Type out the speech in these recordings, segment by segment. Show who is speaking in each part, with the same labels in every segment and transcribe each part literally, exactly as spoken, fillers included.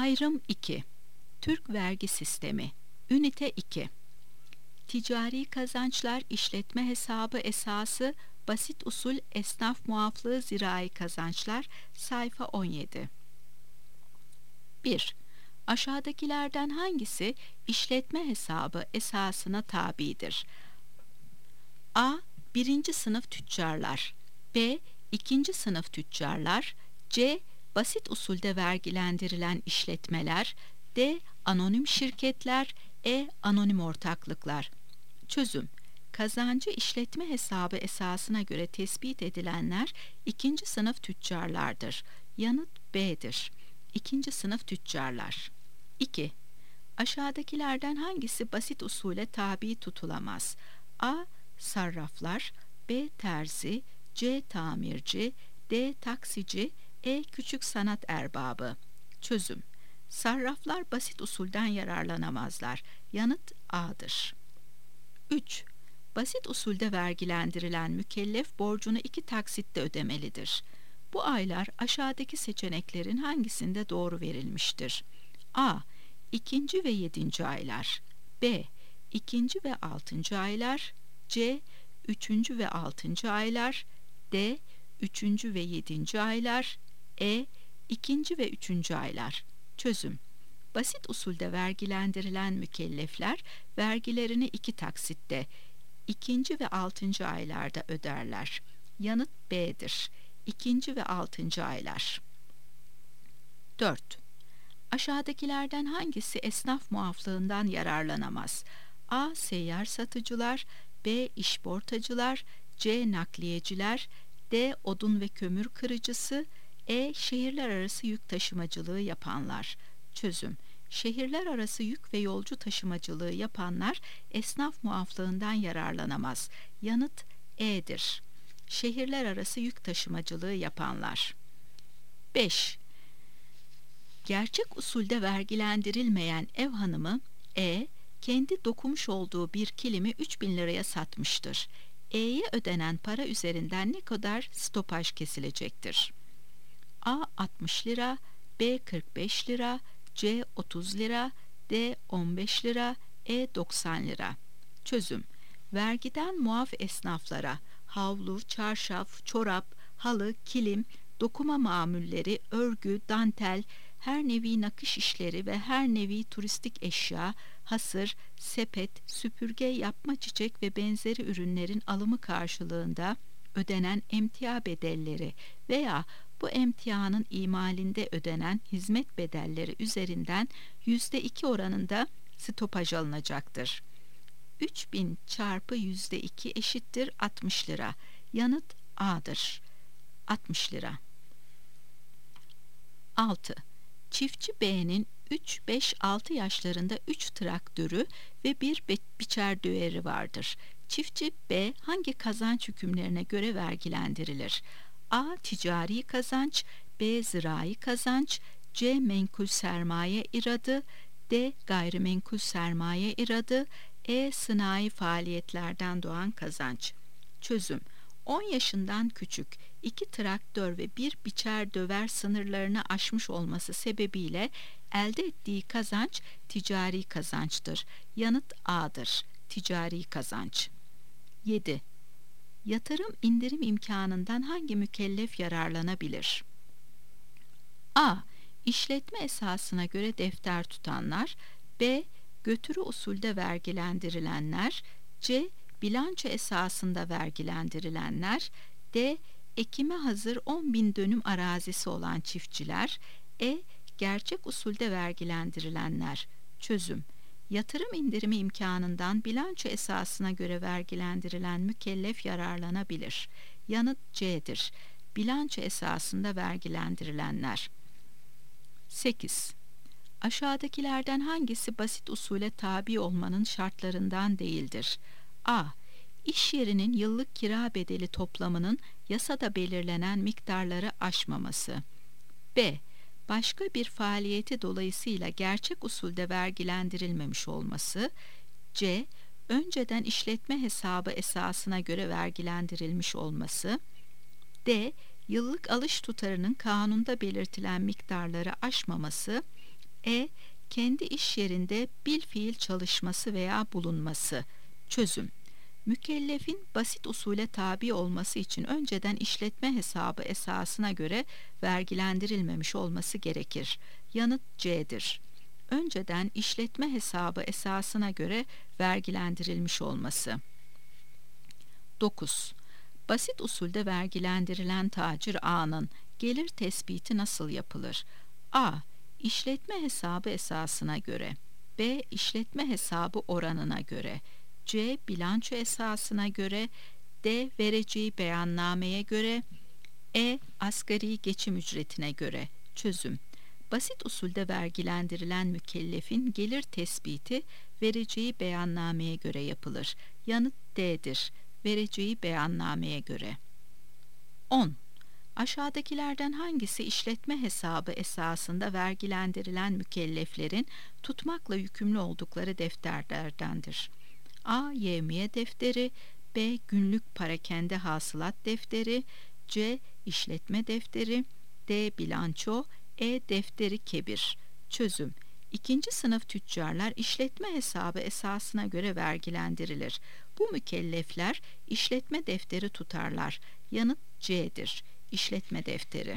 Speaker 1: Ayrım iki. Türk vergi sistemi. Ünite iki. Ticari kazançlar işletme hesabı esası basit usul esnaf muaflığı zirai kazançlar sayfa on yedi. bir. Aşağıdakilerden hangisi işletme hesabı esasına tabidir? A. Birinci sınıf tüccarlar. B. İkinci sınıf tüccarlar. C. Basit usulde vergilendirilen işletmeler. D. Anonim şirketler. E. Anonim ortaklıklar. Çözüm: kazancı işletme hesabı esasına göre tespit edilenler ikinci sınıf tüccarlardır. Yanıt B'dir. İkinci sınıf tüccarlar. iki. Aşağıdakilerden hangisi basit usule tabi tutulamaz? A. Sarraflar. B. Terzi. C. Tamirci. D. Taksici. E. Küçük sanat erbabı. Çözüm: sarraflar basit usulden yararlanamazlar. Yanıt A'dır. üç. Basit usulde vergilendirilen mükellef borcunu iki taksitte ödemelidir. Bu aylar aşağıdaki seçeneklerin hangisinde doğru verilmiştir? A. İkinci ve yedinci aylar. B. İkinci ve altıncı aylar. C. Üçüncü ve altıncı aylar. D. Üçüncü ve yedinci aylar. E. İkinci ve üçüncü aylar. Çözüm: basit usulde vergilendirilen mükellefler vergilerini iki taksitte, ikinci ve altıncı aylarda öderler. Yanıt B'dir. İkinci ve altıncı aylar. dört. Aşağıdakilerden hangisi esnaf muaflığından yararlanamaz? A. Seyyar satıcılar. B. İşportacılar. C. Nakliyeciler. D. Odun ve kömür kırıcısı. E. Şehirler arası yük taşımacılığı yapanlar. Çözüm: şehirler arası yük ve yolcu taşımacılığı yapanlar esnaf muaflığından yararlanamaz. Yanıt E'dir. Şehirler arası yük taşımacılığı yapanlar. beş. Gerçek usulde vergilendirilmeyen ev hanımı E. kendi dokumuş olduğu bir kilimi üç bin liraya satmıştır. E'ye ödenen para üzerinden ne kadar stopaj kesilecektir? A. altmış lira. B. kırk beş lira. C. otuz lira. D. on beş lira. E. doksan lira. Çözüm: vergiden muaf esnaflara havlu, çarşaf, çorap, halı, kilim, dokuma mamulleri, örgü, dantel, her nevi nakış işleri ve her nevi turistik eşya, hasır, sepet, süpürge, yapma çiçek ve benzeri ürünlerin alımı karşılığında ödenen emtia bedelleri veya bu emtianın imalinde ödenen hizmet bedelleri üzerinden yüzde iki oranında stopaj alınacaktır. üç bin çarpı yüzde iki eşittir altmış lira. Yanıt A'dır. altmış lira. altı. Çiftçi B'nin üç, beş, altı yaşlarında üç traktörü ve bir biçer düveri vardır. Çiftçi B hangi kazanç hükümlerine göre vergilendirilir? A. Ticari kazanç. B. Zirai kazanç. C. Menkul sermaye iradı. D. Gayrimenkul sermaye iradı. E. Sınai faaliyetlerden doğan kazanç. Çözüm: on yaşından küçük, iki traktör ve bir biçer döver sınırlarını aşmış olması sebebiyle elde ettiği kazanç ticari kazançtır. Yanıt A'dır. Ticari kazanç. yedi. Yatırım indirim imkanından hangi mükellef yararlanabilir? A. İşletme esasına göre defter tutanlar. B. Götürü usulde vergilendirilenler. C. Bilanço esasında vergilendirilenler. D. Ekime hazır on bin dönüm arazisi olan çiftçiler. E. Gerçek usulde vergilendirilenler. Çözüm: yatırım indirimi imkanından bilanço esasına göre vergilendirilen mükellef yararlanabilir. Yanıt C'dir. Bilanço esasında vergilendirilenler. sekiz. Aşağıdakilerden hangisi basit usule tabi olmanın şartlarından değildir? A. İş yerinin yıllık kira bedeli toplamının yasada belirlenen miktarları aşmaması. B. Başka bir faaliyeti dolayısıyla gerçek usulde vergilendirilmemiş olması. C. Önceden işletme hesabı esasına göre vergilendirilmiş olması. D. Yıllık alış tutarının kanunda belirtilen miktarları aşmaması. E. Kendi iş yerinde bilfiil çalışması veya bulunması. Çözüm: Mükellefin basit usule tabi olması için önceden işletme hesabı esasına göre vergilendirilmemiş olması gerekir. Yanıt C'dir. Önceden işletme hesabı esasına göre vergilendirilmiş olması. dokuz. Basit usulde vergilendirilen tacir A'nın gelir tespiti nasıl yapılır? A. İşletme hesabı esasına göre. B. İşletme hesabı oranına göre. C. Bilanço esasına göre. D. Vereceği beyannameye göre. E. Asgari geçim ücretine göre. Çözüm: Basit usulde vergilendirilen mükellefin gelir tespiti vereceği beyannameye göre yapılır. Yanıt D'dir. Vereceği beyannameye göre. on. Aşağıdakilerden hangisi işletme hesabı esasında vergilendirilen mükelleflerin tutmakla yükümlü oldukları defterlerdendir? A. Yevmiye defteri. B. Günlük parakende hasılat defteri. C. İşletme defteri. D. Bilanço. E. Defteri kebir. Çözüm: İkinci sınıf tüccarlar işletme hesabı esasına göre vergilendirilir. Bu mükellefler işletme defteri tutarlar. Yanıt C'dir. İşletme defteri.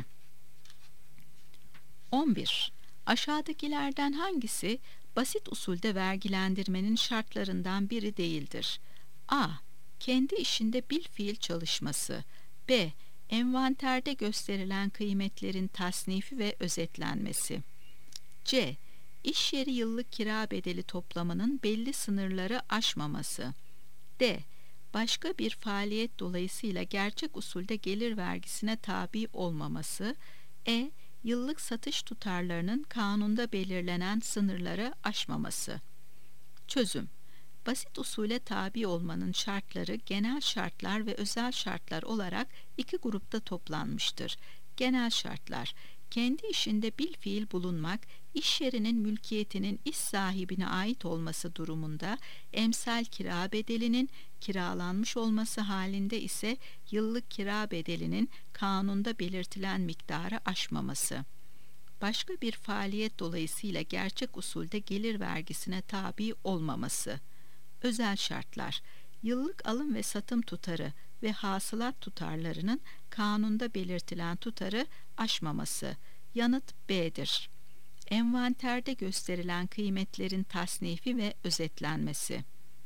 Speaker 1: on bir. Aşağıdakilerden hangisi basit usulde vergilendirmenin şartlarından biri değildir? A. Kendi işinde bilfiil çalışması. B. Envanterde gösterilen kıymetlerin tasnifi ve özetlenmesi. C. İş yeri yıllık kira bedeli toplamının belli sınırları aşmaması. D. Başka bir faaliyet dolayısıyla gerçek usulde gelir vergisine tabi olmaması. E. Yıllık satış tutarlarının kanunda belirlenen sınırları aşmaması. Çözüm: Basit usule tabi olmanın şartları genel şartlar ve özel şartlar olarak iki grupta toplanmıştır. Genel şartlar: kendi işinde bilfiil bulunmak, iş yerinin mülkiyetinin iş sahibine ait olması durumunda emsal kira bedelinin kiralanmış olması halinde ise yıllık kira bedelinin kanunda belirtilen miktarı aşmaması. Başka bir faaliyet dolayısıyla gerçek usulde gelir vergisine tabi olmaması. Özel şartlar: yıllık alım ve satım tutarı ve hasılat tutarlarının kanunda belirtilen tutarı aşmaması. Yanıt B'dir. Envanterde gösterilen kıymetlerin tasnifi ve özetlenmesi.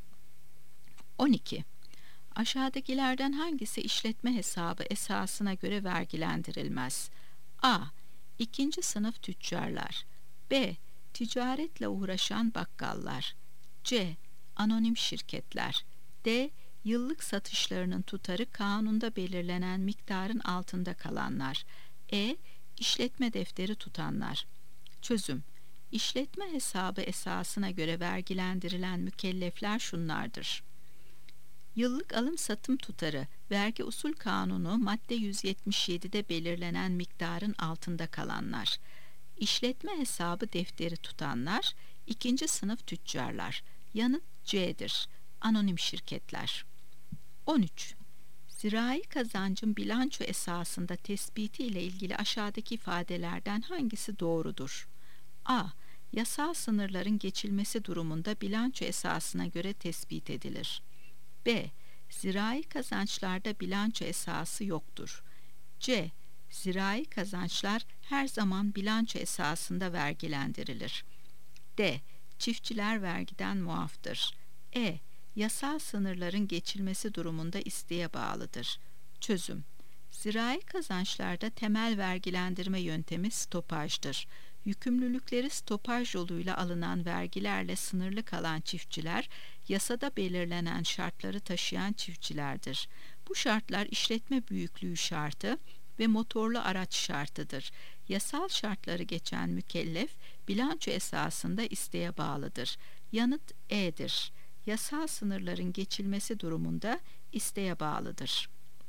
Speaker 1: on iki. Aşağıdakilerden hangisi işletme hesabı esasına göre vergilendirilmez? A. İkinci sınıf tüccarlar. B. Ticaretle uğraşan bakkallar. C. Anonim şirketler. D. Yıllık satışlarının tutarı kanunda belirlenen miktarın altında kalanlar. E. İşletme defteri tutanlar. Çözüm: İşletme hesabı esasına göre vergilendirilen mükellefler şunlardır. Yıllık alım satım tutarı, vergi usul kanunu madde yüz yetmiş yedi'de belirlenen miktarın altında kalanlar. İşletme hesabı defteri tutanlar, ikinci sınıf tüccarlar. Yanıt C'dir. Anonim şirketler. on üç. Zirai kazancın bilanço esasında tespiti ile ilgili aşağıdaki ifadelerden hangisi doğrudur? A. Yasal sınırların geçilmesi durumunda bilanço esasına göre tespit edilir. B. Zirai kazançlarda bilanço esası yoktur. C. Zirai kazançlar her zaman bilanço esasında vergilendirilir. D. Çiftçiler vergiden muaftır. E. Yasal sınırların geçilmesi durumunda isteğe bağlıdır. Çözüm: Zirai kazançlarda temel vergilendirme yöntemi stopajdır. Yükümlülükleri stopaj yoluyla alınan vergilerle sınırlı kalan çiftçiler, yasada belirlenen şartları taşıyan çiftçilerdir. Bu şartlar işletme büyüklüğü şartı ve motorlu araç şartıdır. Yasal şartları geçen mükellef, bilanço esasında isteğe bağlıdır. Yanıt E'dir. Yasal sınırların geçilmesi durumunda isteğe bağlıdır.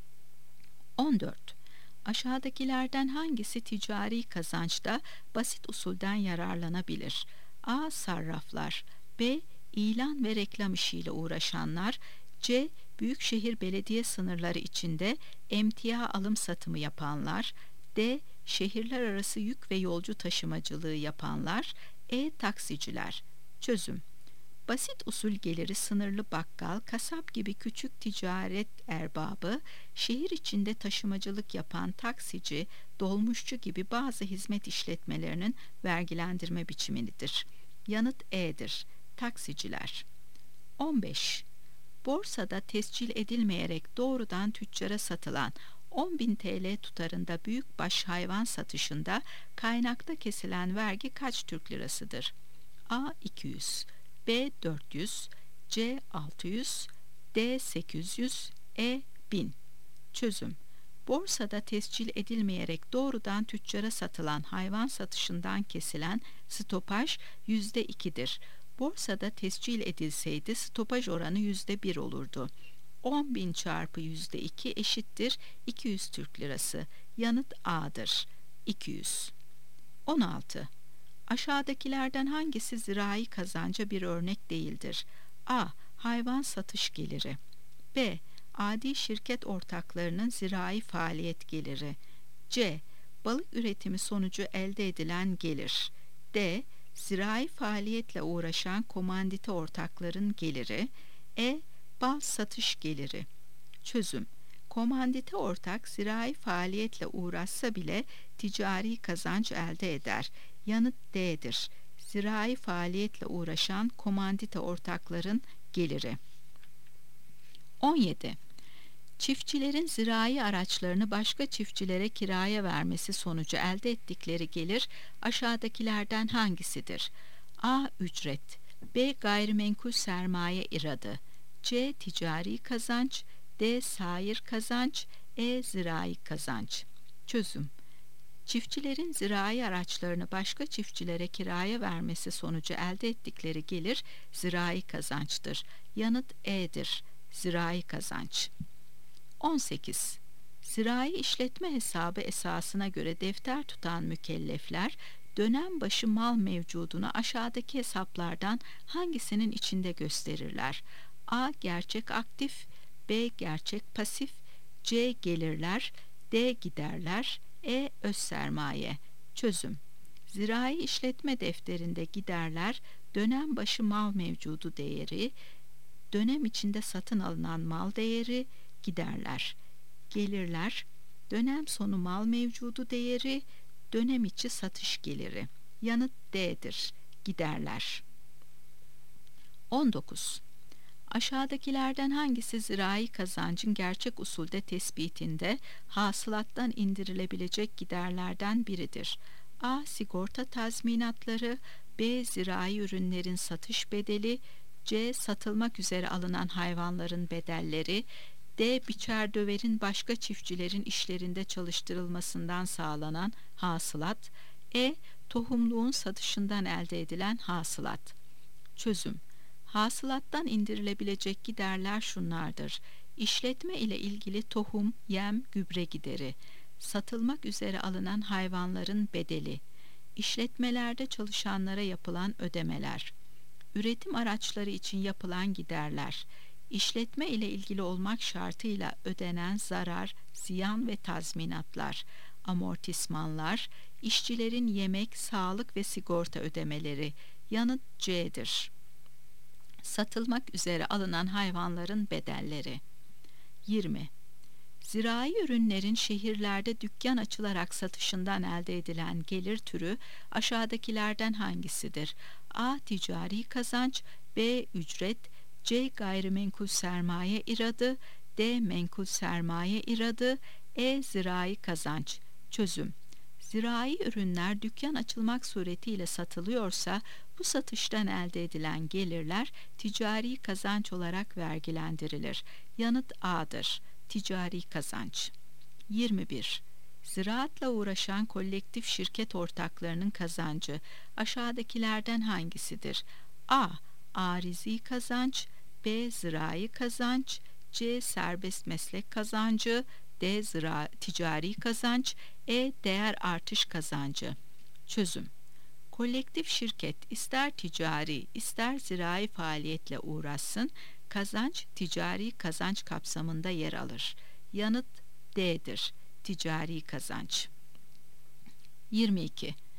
Speaker 1: on dört. Aşağıdakilerden hangisi ticari kazançta basit usulden yararlanabilir? A. Sarraflar. B. İlan ve reklam işiyle uğraşanlar. C. Büyükşehir belediye sınırları içinde emtia alım satımı yapanlar. D. Şehirler arası yük ve yolcu taşımacılığı yapanlar. E. Taksiciler. Çözüm: basit usul geliri sınırlı bakkal, kasap gibi küçük ticaret erbabı, şehir içinde taşımacılık yapan taksici, dolmuşçu gibi bazı hizmet işletmelerinin vergilendirme biçimidir. Yanıt E'dir. Taksiciler. on beş. Borsada tescil edilmeyerek doğrudan tüccara satılan on bin T L tutarında büyükbaş hayvan satışında kaynakta kesilen vergi kaç Türk lirasıdır? A. iki yüz, B. dört yüz, C. altı yüz, D. sekiz yüz, E. bin. Çözüm: borsada tescil edilmeyerek doğrudan tüccara satılan hayvan satışından kesilen stopaj yüzde ikidir. Borsada tescil edilseydi stopaj oranı yüzde bir olurdu. on bin çarpı yüzde iki eşittir iki yüz Türk lirası. Yanıt A'dır. iki yüz. on altı. Aşağıdakilerden hangisi zirai kazanca bir örnek değildir? A. Hayvan satış geliri. B. Adi şirket ortaklarının zirai faaliyet geliri. C. Balık üretimi sonucu elde edilen gelir. D. Zirai faaliyetle uğraşan komandite ortakların geliri. E. Bal satış geliri. Çözüm: komandite ortak zirai faaliyetle uğraşsa bile ticari kazanç elde eder. Yanıt D'dir. Zirai faaliyetle uğraşan komandite ortakların geliri. on yedi. Çiftçilerin zirai araçlarını başka çiftçilere kiraya vermesi sonucu elde ettikleri gelir aşağıdakilerden hangisidir? A. Ücret. B. Gayrimenkul sermaye iradı. C. Ticari kazanç. D. Sair kazanç. E. Zirai kazanç. Çözüm: çiftçilerin zirai araçlarını başka çiftçilere kiraya vermesi sonucu elde ettikleri gelir zirai kazançtır. Yanıt E'dir. Zirai kazanç. on sekiz. Zirai işletme hesabı esasına göre defter tutan mükellefler, dönem başı mal mevcudunu aşağıdaki hesaplardan hangisinin içinde gösterirler? A. Gerçek aktif. B. Gerçek pasif. C. Gelirler. D. Giderler. E. Öz sermaye. Çözüm: zirai işletme defterinde giderler, dönem başı mal mevcudu değeri, dönem içinde satın alınan mal değeri, giderler. Gelirler, dönem sonu mal mevcudu değeri, dönem içi satış geliri. Yanıt D'dir. Giderler. on dokuz. Aşağıdakilerden hangisi zirai kazancın gerçek usulde tespitinde hasılattan indirilebilecek giderlerden biridir? A. Sigorta tazminatları. B. Zirai ürünlerin satış bedeli. C. Satılmak üzere alınan hayvanların bedelleri. D. Biçer döverin başka çiftçilerin işlerinde çalıştırılmasından sağlanan hasılat. E. Tohumluğun satışından elde edilen hasılat. Çözüm: hasılattan indirilebilecek giderler şunlardır: İşletme ile ilgili tohum, yem, gübre gideri, satılmak üzere alınan hayvanların bedeli, işletmelerde çalışanlara yapılan ödemeler, üretim araçları için yapılan giderler, işletme ile ilgili olmak şartıyla ödenen zarar, ziyan ve tazminatlar, amortismanlar, işçilerin yemek, sağlık ve sigorta ödemeleri. Yanıt C'dir. Satılmak üzere alınan hayvanların bedelleri. yirmi. Zirai ürünlerin şehirlerde dükkan açılarak satışından elde edilen gelir türü aşağıdakilerden hangisidir? A. Ticari kazanç. B. Ücret. C. Gayrimenkul sermaye iradı. D. Menkul sermaye iradı. E. Zirai kazanç. Çözüm: zirai ürünler dükkan açılmak suretiyle satılıyorsa bu satıştan elde edilen gelirler ticari kazanç olarak vergilendirilir. Yanıt A'dır. Ticari kazanç. yirmi bir. Ziraatla uğraşan kolektif şirket ortaklarının kazancı aşağıdakilerden hangisidir? A. Arizi kazanç. B. Zirai kazanç. C. Serbest meslek kazancı. D. Zira, ticari kazanç. E. Değer artış kazancı. Çözüm: kolektif şirket ister ticari ister zirai faaliyetle uğraşsın, kazanç ticari kazanç kapsamında yer alır. Yanıt D'dir. Ticari kazanç. yirmi iki.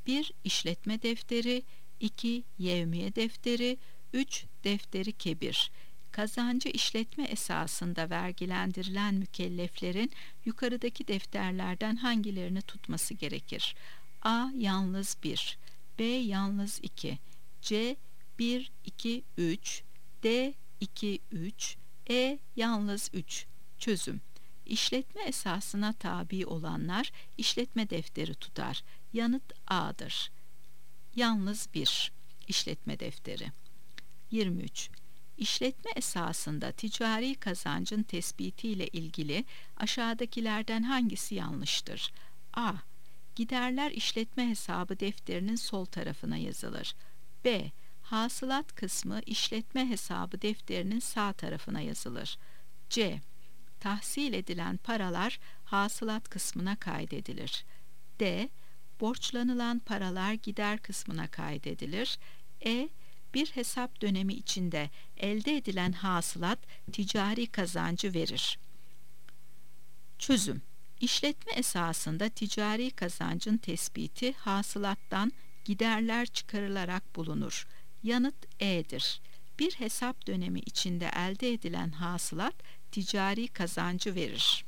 Speaker 1: bir işletme defteri, iki yevmiye defteri, üç defteri kebir. Kazancı işletme esasında vergilendirilen mükelleflerin yukarıdaki defterlerden hangilerini tutması gerekir? A. Yalnız bir, B. Yalnız iki, C. bir, iki, üç, D. iki, üç, E. Yalnız üç. Çözüm: İşletme esasına tabi olanlar işletme defteri tutar. Yanıt A'dır. Yalnız bir işletme defteri. yirmi üç. İşletme esasında ticari kazancın tespiti ile ilgili aşağıdakilerden hangisi yanlıştır? A. Giderler işletme hesabı defterinin sol tarafına yazılır. B. Hasılat kısmı işletme hesabı defterinin sağ tarafına yazılır. C. Tahsil edilen paralar hasılat kısmına kaydedilir. D. Borçlanılan paralar gider kısmına kaydedilir. E. Bir hesap dönemi içinde elde edilen hasılat ticari kazancı verir. Çözüm: İşletme esasında ticari kazancın tespiti hasılattan giderler çıkarılarak bulunur. Yanıt E'dir. Bir hesap dönemi içinde elde edilen hasılat ticari kazancı verir.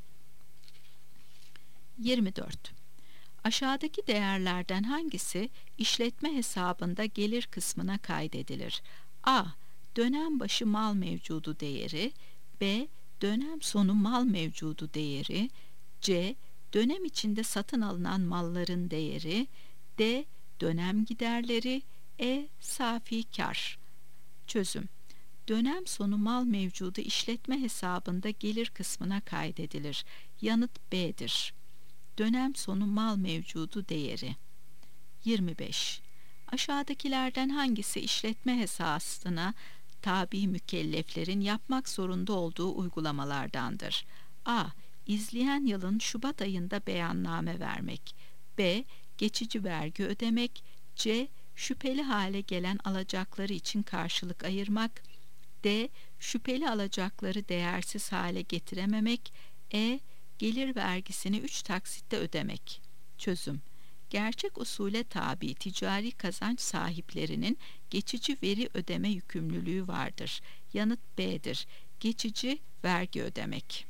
Speaker 1: yirmi dört. Aşağıdaki değerlerden hangisi işletme hesabında gelir kısmına kaydedilir? A. Dönem başı mal mevcudu değeri, B. Dönem sonu mal mevcudu değeri, C. Dönem içinde satın alınan malların değeri, D. Dönem giderleri, E. Safi kar. Çözüm: Dönem sonu mal mevcudu işletme hesabında gelir kısmına kaydedilir. Yanıt B'dir. Dönem sonu mal mevcudu değeri. yirmi beş. Aşağıdakilerden hangisi işletme hesabına tabi mükelleflerin yapmak zorunda olduğu uygulamalardandır? A. İzleyen yılın Şubat ayında beyanname vermek. B. Geçici vergi ödemek. C. Şüpheli hale gelen alacakları için karşılık ayırmak. D. Şüpheli alacakları değersiz hale getirememek. E. Gelir vergisini üç taksitte ödemek. Çözüm: Gerçek usule tabi ticari kazanç sahiplerinin geçici veri ödeme yükümlülüğü vardır. Yanıt B'dir. Geçici vergi ödemek.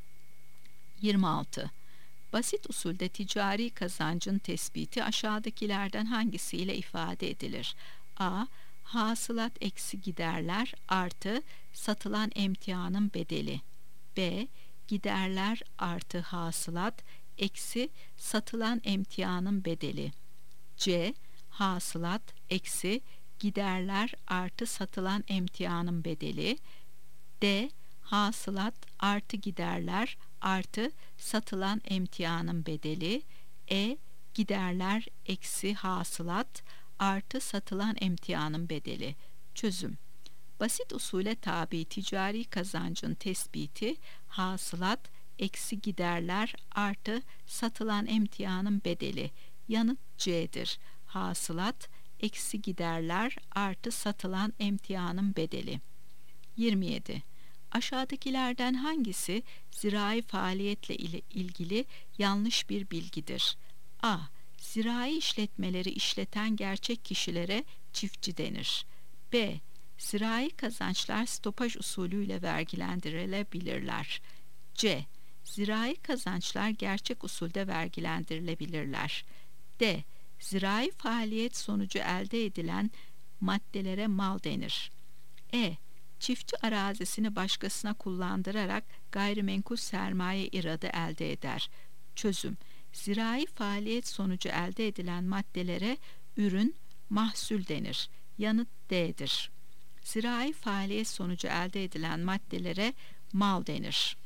Speaker 1: yirmi altı. Basit usulde ticari kazancın tespiti aşağıdakilerden hangisiyle ifade edilir? A. Hasılat eksi giderler artı satılan emtianın bedeli. B. Giderler artı hasılat eksi satılan emtianın bedeli. C. Hasılat eksi giderler artı satılan emtianın bedeli. D. Hasılat artı giderler artı satılan emtianın bedeli. E. Giderler eksi hasılat artı satılan emtianın bedeli. Çözüm: Basit usule tabi ticari kazancın tespiti hasılat eksi giderler artı satılan emtianın bedeli. Yanıt C'dir. Hasılat eksi giderler artı satılan emtianın bedeli. yirmi yedi. Aşağıdakilerden hangisi zirai faaliyetle ile ilgili yanlış bir bilgidir? A. Zirai işletmeleri işleten gerçek kişilere çiftçi denir. B. Zirai kazançlar stopaj usulüyle vergilendirilebilirler. C. Zirai kazançlar gerçek usulde vergilendirilebilirler. D. Zirai faaliyet sonucu elde edilen maddelere mal denir. E. Çiftçi arazisini başkasına kullandırarak gayrimenkul sermaye iradı elde eder. Çözüm: Zirai faaliyet sonucu elde edilen maddelere ürün, mahsul denir. Yanıt D'dir. Zirai faaliyet sonucu elde edilen maddelere mal denir.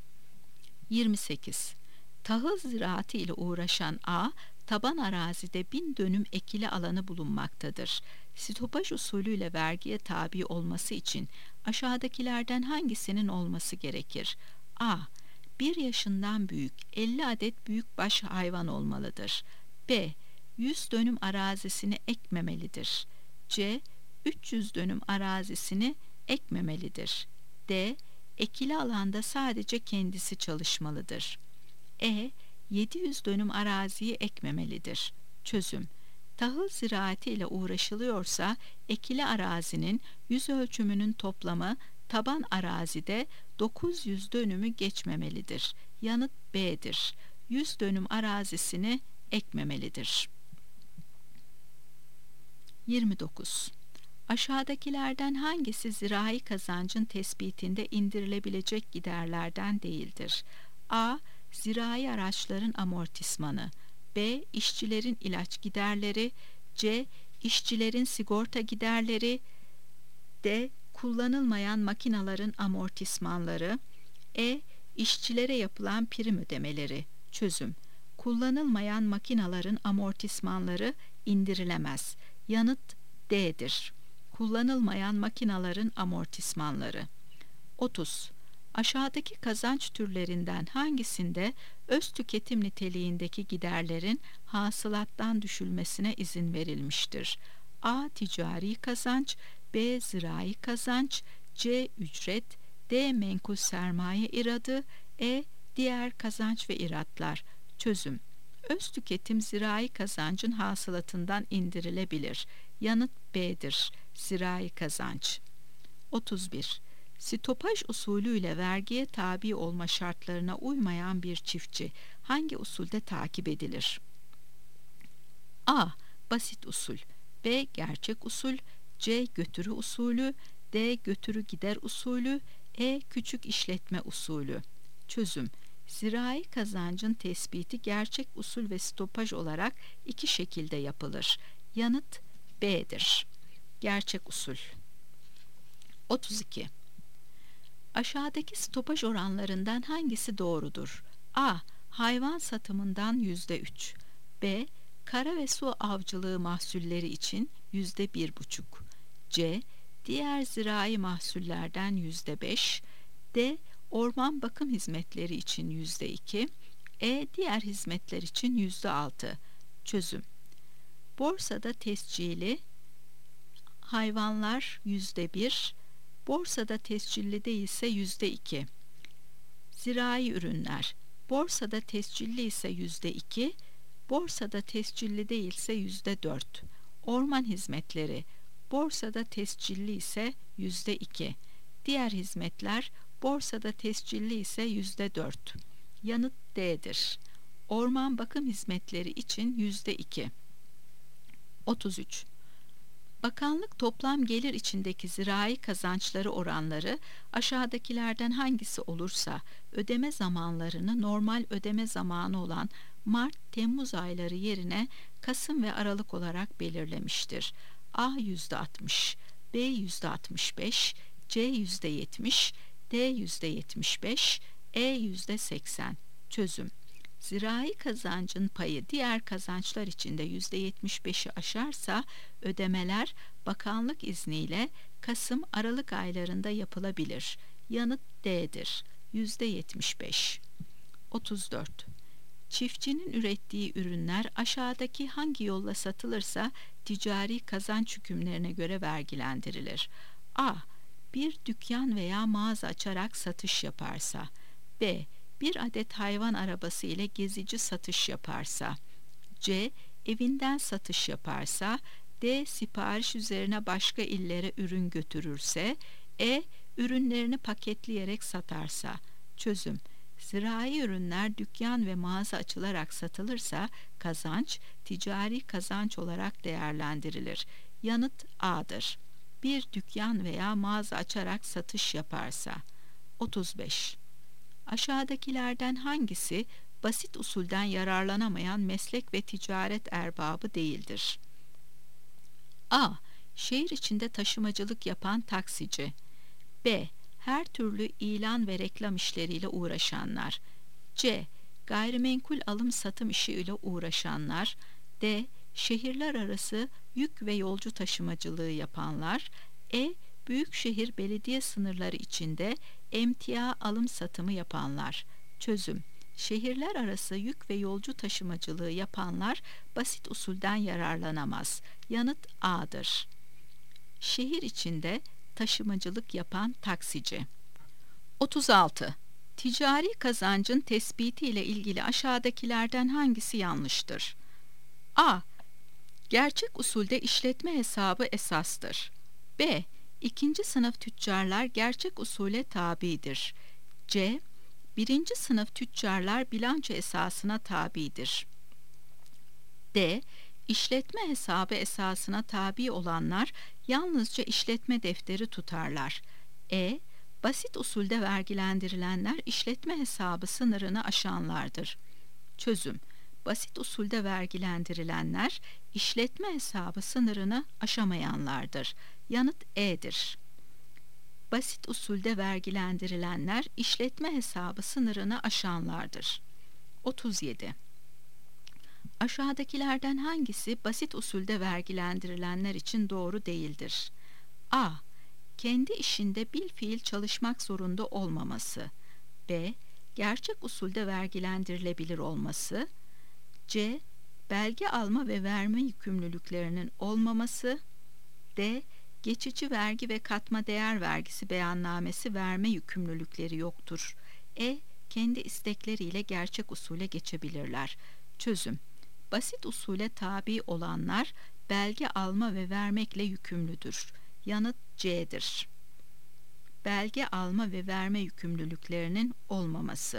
Speaker 1: yirmi sekiz. Tahıl ziraatı ile uğraşan A, taban arazide bin dönüm ekili alanı bulunmaktadır. Stopaj usulüyle vergiye tabi olması için aşağıdakilerden hangisinin olması gerekir? A. bir yaşından büyük elli adet büyükbaş hayvan olmalıdır. B. yüz dönüm arazisini ekmemelidir. C. üç yüz dönüm arazisini ekmemelidir. D. Ekili alanda sadece kendisi çalışmalıdır. E. yedi yüz dönüm araziyi ekmemelidir. Çözüm: Tahıl ziraati ile uğraşılıyorsa ekili arazinin yüz ölçümünün toplamı taban arazide dokuz yüz dönümü geçmemelidir. Yanıt B'dir. yüz dönüm arazisini ekmemelidir. yirmi dokuz. Aşağıdakilerden hangisi zirai kazancın tespitinde indirilebilecek giderlerden değildir? A. Zirai araçların amortismanı. B. İşçilerin ilaç giderleri. C. İşçilerin sigorta giderleri. D. Kullanılmayan makinaların amortismanları. E. İşçilere yapılan prim ödemeleri. Çözüm: kullanılmayan makinaların amortismanları indirilemez. Yanıt D'dir. Kullanılmayan makinaların amortismanları. otuz. Aşağıdaki kazanç türlerinden hangisinde öz tüketim niteliğindeki giderlerin hasılattan düşülmesine izin verilmiştir? A. Ticari kazanç. B. Zirai kazanç. C. Ücret. D. Menkul sermaye iradı. E. Diğer kazanç ve iratlar. Çözüm: öz tüketim zirai kazancın hasılatından indirilebilir. Yanıt B'dir. Zirai kazanç. otuz bir. Stopaj usulüyle vergiye tabi olma şartlarına uymayan bir çiftçi hangi usulde takip edilir? A. Basit usul. B. Gerçek usul. C. Götürü usulü. D. Götürü gider usulü. E. Küçük işletme usulü. Çözüm: zirai kazancın tespiti gerçek usul ve stopaj olarak iki şekilde yapılır. Yanıt B'dir. Gerçek usul. otuz iki. Aşağıdaki stopaj oranlarından hangisi doğrudur? A. Hayvan satımından yüzde üç. B. Kara ve su avcılığı mahsulleri için yüzde bir buçuk. C. Diğer zirai mahsullerden yüzde beş. D. Orman bakım hizmetleri için yüzde iki. E. Diğer hizmetler için yüzde altı. Çözüm: borsada tescilli hayvanlar yüzde bir, borsada tescilli değilse yüzde iki. Zirai ürünler borsada tescilli ise yüzde iki, borsada tescilli değilse yüzde dört. Orman hizmetleri borsada tescilli ise yüzde iki. Diğer hizmetler borsada tescilli ise yüzde dört. Yanıt D'dir. Orman bakım hizmetleri için yüzde iki. otuz üç. Bakanlık toplam gelir içindeki zirai kazançları oranları aşağıdakilerden hangisi olursa ödeme zamanlarını normal ödeme zamanı olan Mart-Temmuz ayları yerine Kasım ve Aralık olarak belirlemiştir. A yüzde altmış, B yüzde altmış beş, C yüzde yetmiş, D yüzde yetmiş beş, E yüzde seksen. Çözüm: zirai kazancın payı diğer kazançlar içinde yüzde yetmiş beşi aşarsa ödemeler bakanlık izniyle Kasım-Aralık aylarında yapılabilir. Yanıt D'dir. yüzde yetmiş beş. otuz dört. Çiftçinin ürettiği ürünler aşağıdaki hangi yolla satılırsa ticari kazanç hükümlerine göre vergilendirilir? A. Bir dükkan veya mağaza açarak satış yaparsa. B. Bir adet hayvan arabası ile gezici satış yaparsa. C. Evinden satış yaparsa. D. Sipariş üzerine başka illere ürün götürürse. E. Ürünlerini paketleyerek satarsa. Çözüm: zirai ürünler dükkan ve mağaza açılarak satılırsa kazanç ticari kazanç olarak değerlendirilir. Yanıt A'dır. Bir dükkan veya mağaza açarak satış yaparsa. otuz beş. Aşağıdakilerden hangisi basit usulden yararlanamayan meslek ve ticaret erbabı değildir? A. Şehir içinde taşımacılık yapan taksici. B. Her türlü ilan ve reklam işleriyle uğraşanlar. C. Gayrimenkul alım satım işiyle uğraşanlar. D. Şehirler arası yük ve yolcu taşımacılığı yapanlar. E. Büyükşehir belediye sınırları içinde emtia alım satımı yapanlar. Çözüm: şehirler arası yük ve yolcu taşımacılığı yapanlar basit usulden yararlanamaz. Yanıt A'dır. Şehir içinde taşımacılık yapan taksici. otuz altı. Ticari kazancın tespiti ile ilgili aşağıdakilerden hangisi yanlıştır? A. Gerçek usulde işletme hesabı esastır. B. İkinci sınıf tüccarlar gerçek usule tabidir. C. Birinci sınıf tüccarlar bilanço esasına tabidir. D. İşletme hesabı esasına tabi olanlar yalnızca işletme defteri tutarlar. E. Basit usulde vergilendirilenler işletme hesabı sınırını aşanlardır. Çözüm: basit usulde vergilendirilenler işletme hesabı sınırını aşamayanlardır. Yanıt E'dir. Basit usulde vergilendirilenler işletme hesabı sınırını aşanlardır. otuz yedi. Aşağıdakilerden hangisi basit usulde vergilendirilenler için doğru değildir? A. Kendi işinde bilfiil çalışmak zorunda olmaması. B. Gerçek usulde vergilendirilebilir olması. C. Belge alma ve verme yükümlülüklerinin olmaması. D. Geçici vergi ve katma değer vergisi beyannamesi verme yükümlülükleri yoktur. E. Kendi istekleriyle gerçek usule geçebilirler. Çözüm: basit usule tabi olanlar belge alma ve vermekle yükümlüdür. Yanıt C'dir. Belge alma ve verme yükümlülüklerinin olmaması.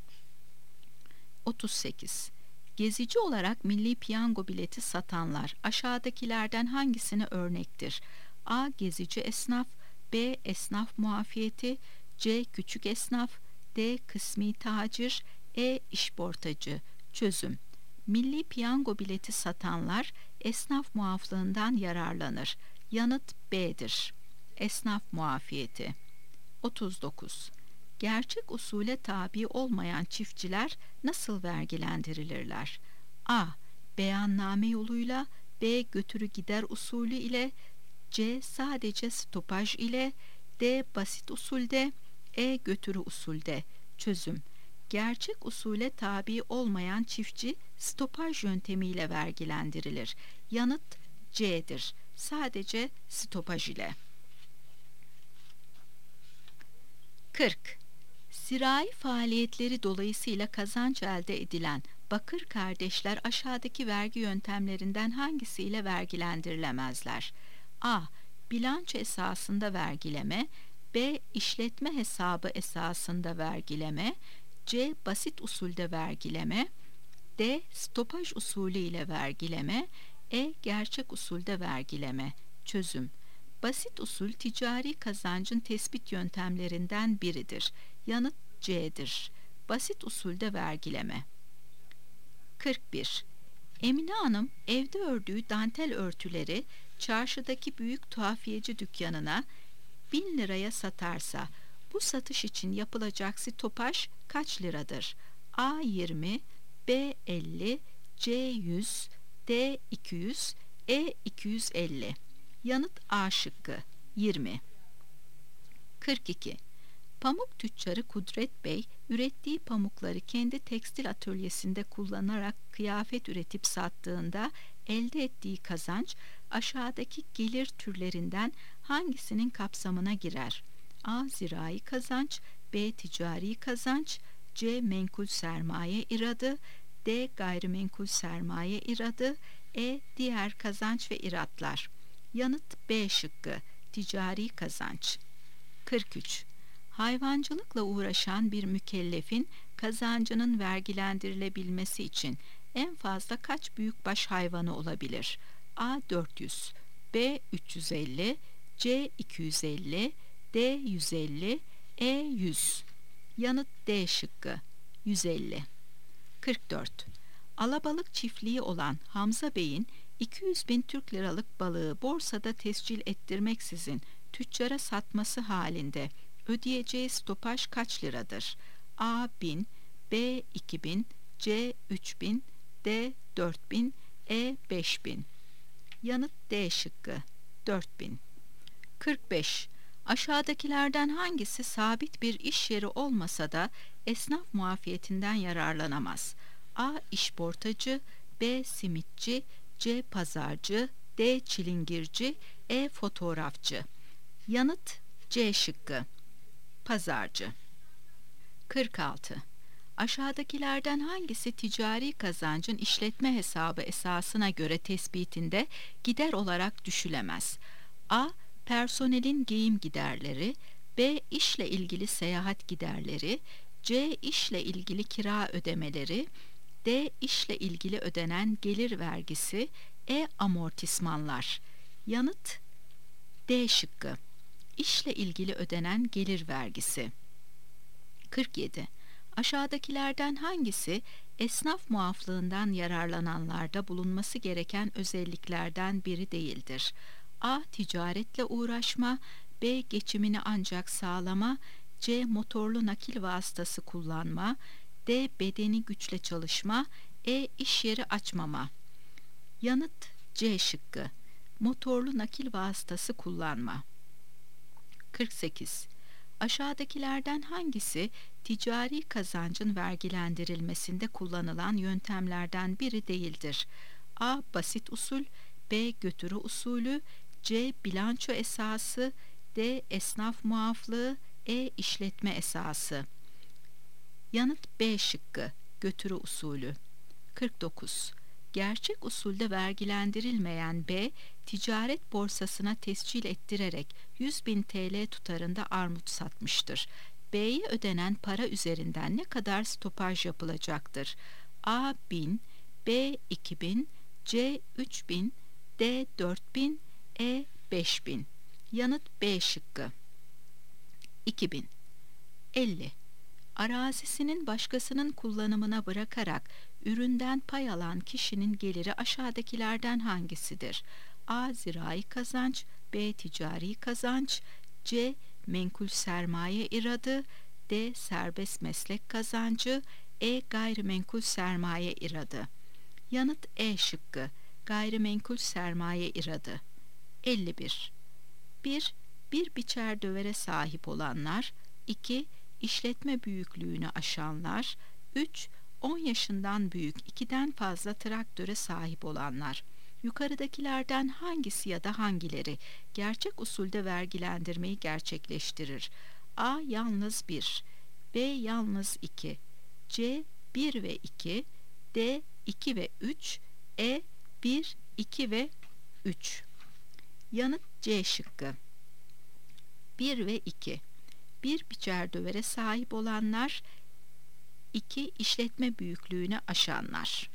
Speaker 1: otuz sekiz. Gezici olarak milli piyango bileti satanlar aşağıdakilerden hangisine örnektir? A. Gezici esnaf. B. Esnaf muafiyeti. C. Küçük esnaf. D. Kısmi tacir. E. İşportacı. Çözüm: milli piyango bileti satanlar esnaf muaflığından yararlanır. Yanıt B'dir. Esnaf muafiyeti. otuz dokuz. Gerçek usule tabi olmayan çiftçiler nasıl vergilendirilirler? A. Beyanname yoluyla. B. Götürü gider usulü ile. C. Sadece stopaj ile. D. Basit usulde. E. Götürü usulde. Çözüm: gerçek usule tabi olmayan çiftçi stopaj yöntemiyle vergilendirilir. Yanıt C'dir. Sadece stopaj ile. kırk. Zirai faaliyetleri dolayısıyla kazanç elde edilen bakır kardeşler aşağıdaki vergi yöntemlerinden hangisiyle vergilendirilemezler? A. Bilanço esasında vergileme. B. İşletme hesabı esasında vergileme. C. Basit usulde vergileme. D. Stopaj usulü ile vergileme. E. Gerçek usulde vergileme. Çözüm: basit usul ticari kazancın tespit yöntemlerinden biridir. Yanıt C'dir. Basit usulde vergileme. kırk bir. Emine Hanım evde ördüğü dantel örtüleri çarşıdaki büyük tuhafiyeci dükkanına bin liraya satarsa bu satış için yapılacak stopaj kaç liradır? A. yirmi. B. elli. C. yüz. D. iki yüz. E. iki yüz elli. Yanıt A şıkkı. yirmi. kırk iki. Pamuk tüccarı Kudret Bey, ürettiği pamukları kendi tekstil atölyesinde kullanarak kıyafet üretip sattığında elde ettiği kazanç aşağıdaki gelir türlerinden hangisinin kapsamına girer? A. Zirai kazanç. B. Ticari kazanç. C. Menkul sermaye iradı. D. Gayrimenkul sermaye iradı. E. Diğer kazanç ve iratlar. Yanıt B şıkkı. Ticari kazanç. kırk üç. Hayvancılıkla uğraşan bir mükellefin kazancının vergilendirilebilmesi için en fazla kaç büyükbaş hayvanı olabilir? A. dört yüz. B. üç yüz elli. C. iki yüz elli. D. yüz elli. E. yüz. Yanıt D şıkkı. yüz elli. kırk dört. Alabalık çiftliği olan Hamza Bey'in iki yüz bin Türk liralık balığı borsada tescil ettirmeksizin tüccara satması halinde ödeyeceği stopaj kaç liradır? A. bin. B. iki bin. C. üç bin. D. dört bin. E. beş bin. Yanıt D şıkkı. dört bin. kırk beş. Aşağıdakilerden hangisi sabit bir iş yeri olmasa da esnaf muafiyetinden yararlanamaz? A. İşportacı. B. Simitçi. C. Pazarcı. D. Çilingirci. E. Fotoğrafçı. Yanıt C şıkkı. Pazarcı. kırk altı. Aşağıdakilerden hangisi ticari kazancın işletme hesabı esasına göre tespitinde gider olarak düşülemez? A. Personelin giyim giderleri, B. İşle ilgili seyahat giderleri, C. İşle ilgili kira ödemeleri, D. İşle ilgili ödenen gelir vergisi, E. Amortismanlar. Yanıt D şıkkı. İşle ilgili ödenen gelir vergisi. kırk yedi. Aşağıdakilerden hangisi esnaf muaflığından yararlananlarda bulunması gereken özelliklerden biri değildir? A. Ticaretle uğraşma, B. Geçimini ancak sağlama, C. Motorlu nakil vasıtası kullanma, D. Bedeni güçle çalışma, E. İş yeri açmama. Yanıt C şıkkı. Motorlu nakil vasıtası kullanma. kırk sekiz. Aşağıdakilerden hangisi ticari kazancın vergilendirilmesinde kullanılan yöntemlerden biri değildir? A. Basit usul, B. Götürü usulü, C. Bilanço esası, D. Esnaf muaflığı, E. İşletme esası. Yanıt B şıkkı. Götürü usulü. kırk dokuz. Gerçek usulde vergilendirilmeyen B, ticaret borsasına tescil ettirerek yüz bin T L tutarında armut satmıştır. B'ye ödenen para üzerinden ne kadar stopaj yapılacaktır? A. bin, B. iki bin, C. üç bin, D. dört bin, E. beş bin. Yanıt B şıkkı. iki bin. elli. Arazisinin başkasının kullanımına bırakarak üründen pay alan kişinin geliri aşağıdakilerden hangisidir? A. Zirai kazanç, B. Ticari kazanç, C. Menkul sermaye iradı, D. Serbest meslek kazancı, E. Gayrimenkul sermaye iradı. Yanıt E şıkkı. Gayrimenkul sermaye iradı. elli bir. bir. Bir biçer dövere sahip olanlar, iki. İşletme büyüklüğünü aşanlar, üç. on yaşından büyük ikiden fazla traktöre sahip olanlar. Yukarıdakilerden hangisi ya da hangileri gerçek usulde vergilendirmeyi gerçekleştirir? A. Yalnız bir, B. Yalnız iki, C. bir ve iki, D. iki ve üç, E. bir, iki ve üç. Yanıt C şıkkı. bir ve iki. Bir biçer dövere sahip olanlar, iki. işletme büyüklüğünü aşanlar.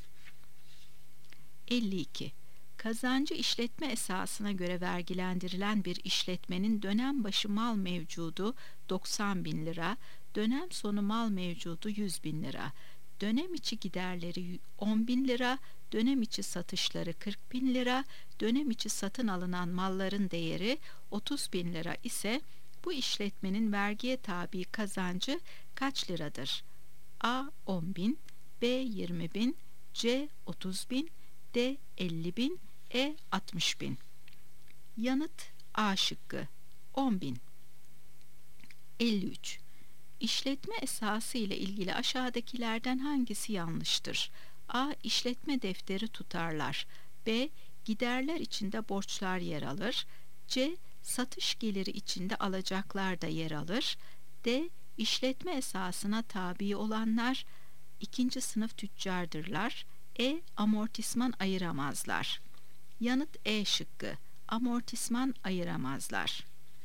Speaker 1: elli iki. Kazancı işletme esasına göre vergilendirilen bir işletmenin dönem başı mal mevcudu doksan bin lira, dönem sonu mal mevcudu yüz bin lira, dönem içi giderleri on bin lira, dönem içi satışları kırk bin lira, dönem içi satın alınan malların değeri otuz bin lira ise bu işletmenin vergiye tabi kazancı kaç liradır? A. on bin, B. yirmi bin, C. otuz bin, D. elli bin, E. altmış bin. Yanıt A şıkkı. on bin. elli üç. İşletme esası ile ilgili aşağıdakilerden hangisi yanlıştır? A. İşletme defteri tutarlar. B. Giderler içinde borçlar yer alır. C. Satış geliri içinde alacaklar da yer alır. D. İşletme esasına tabi olanlar ikinci sınıf tüccardırlar. E. Amortisman ayıramazlar. Yanıt E şıkkı. Amortisman ayıramazlar.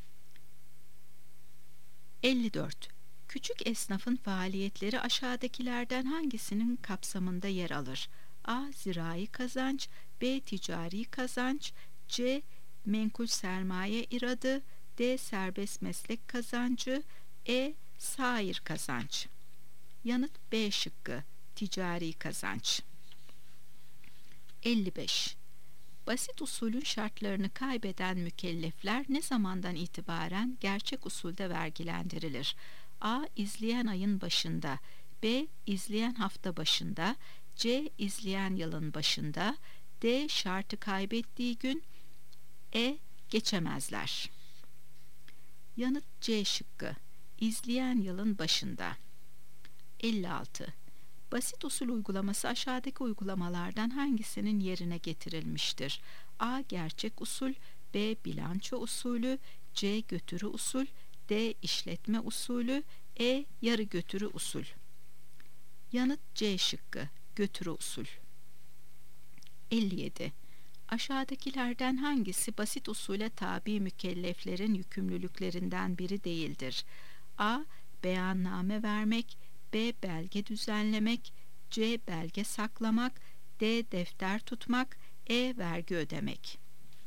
Speaker 1: elli dört. Küçük esnafın faaliyetleri aşağıdakilerden hangisinin kapsamında yer alır? A. Zirai kazanç, B. Ticari kazanç, C. Menkul sermaye iradı, D. Serbest meslek kazancı, E. Sair kazanç. Yanıt B şıkkı. Ticari kazanç. elli beş. Basit usulün şartlarını kaybeden mükellefler ne zamandan itibaren gerçek usulde vergilendirilir? A. İzleyen ayın başında, B. İzleyen hafta başında, C. İzleyen yılın başında, D. Şartı kaybettiği gün, E. Geçemezler. Yanıt C şıkkı. İzleyen yılın başında. elli altı. Basit usul uygulaması aşağıdaki uygulamalardan hangisinin yerine getirilmiştir? A. Gerçek usul, B. Bilanço usulü, C. Götürü usul, D. İşletme usulü, E. Yarı götürü usul. Yanıt C şıkkı, götürü usul. elli yedi. Aşağıdakilerden hangisi basit usule tabi mükelleflerin yükümlülüklerinden biri değildir? A. Beyanname vermek, B. Belge düzenlemek, C. Belge saklamak, D. Defter tutmak, E. Vergi ödemek.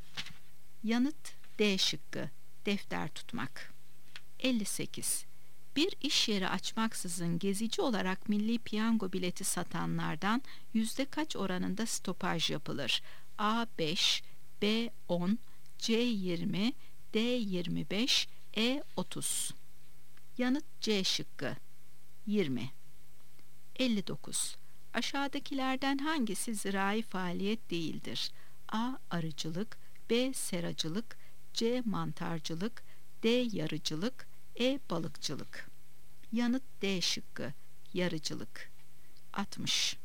Speaker 1: Yanıt D şıkkı, defter tutmak. elli sekiz. Bir iş yeri açmaksızın gezici olarak milli piyango bileti satanlardan yüzde kaç oranında stopaj yapılır? A. beş, B. on, C. yirmi, D. yirmi beş, E. otuz. Yanıt C şıkkı, yirmi. elli dokuz. Aşağıdakilerden hangisi zirai faaliyet değildir? A. Arıcılık, B. Seracılık, C. Mantarcılık, D. Yarıcılık, E. Balıkçılık. Yanıt D şıkkı, yarıcılık. altmış.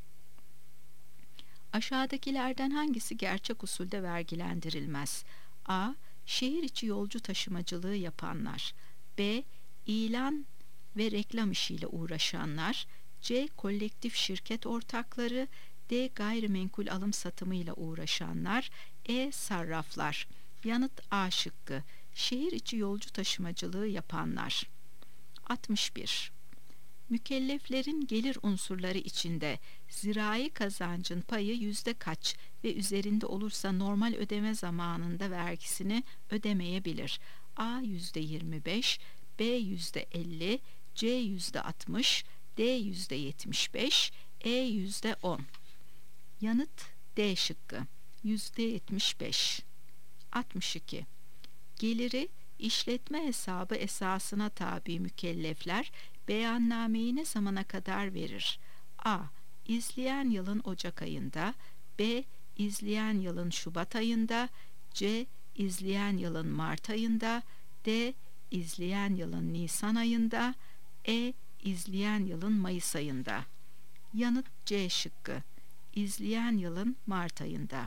Speaker 1: Aşağıdakilerden hangisi gerçek usulde vergilendirilmez? A. Şehir içi yolcu taşımacılığı yapanlar, B. İlan ve reklam işiyle uğraşanlar, C. Kolektif şirket ortakları, D. Gayrimenkul alım satımıyla uğraşanlar, E. Sarraflar. Yanıt A şıkkı, şehir içi yolcu taşımacılığı yapanlar. altmış bir. Mükelleflerin gelir unsurları içinde zirai kazancın payı yüzde kaç ve üzerinde olursa normal ödeme zamanında vergisini ödemeyebilir? A. Yüzde yirmi beş, B. Yüzde elli, C. Yüzde altmış, D. Yüzde yetmiş beş, E. Yüzde on. Yanıt D şıkkı, yüzde yetmiş beş. altmış iki. Geliri işletme hesabı esasına tabi mükellefler beyannameyi ne zamana kadar verir? A. İzleyen yılın Ocak ayında, B. İzleyen yılın Şubat ayında, C. İzleyen yılın Mart ayında, D. İzleyen yılın Nisan ayında, E. İzleyen yılın Mayıs ayında. Yanıt C şıkkı, İzleyen yılın Mart ayında.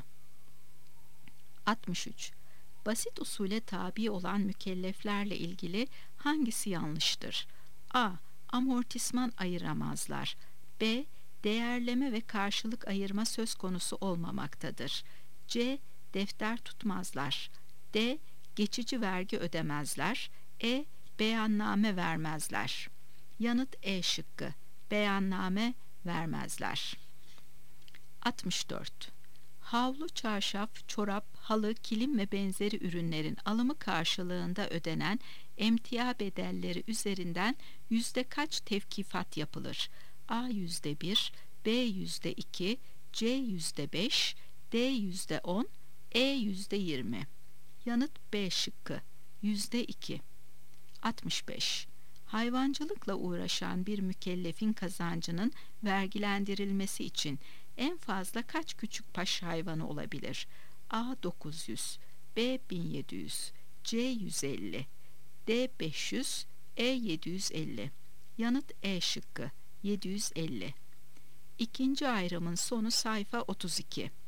Speaker 1: altmış üç. Basit usule tabi olan mükelleflerle ilgili hangisi yanlıştır? A. Amortisman ayıramazlar. B. Değerleme ve karşılık ayırma söz konusu olmamaktadır. C. Defter tutmazlar. D. Geçici vergi ödemezler. E. Beyanname vermezler. Yanıt E şıkkı, beyanname vermezler. altmış dört. Havlu, çarşaf, çorap, halı, kilim ve benzeri ürünlerin alımı karşılığında ödenen emtia bedelleri üzerinden yüzde kaç tevkifat yapılır? A. Yüzde bir, B. Yüzde iki, C. Yüzde beş, D. Yüzde on, E. Yüzde yirmi. Yanıt B şıkkı, yüzde iki. altmış beş. Hayvancılıkla uğraşan bir mükellefin kazancının vergilendirilmesi için en fazla kaç küçükbaş hayvanı olabilir? A. dokuz yüz, B. bin yedi yüz, C. yüz elli, D. beş yüz, E. yedi yüz elli. Yanıt E şıkkı, yedi yüz elli. İkinci ayrımın sonu sayfa otuz iki.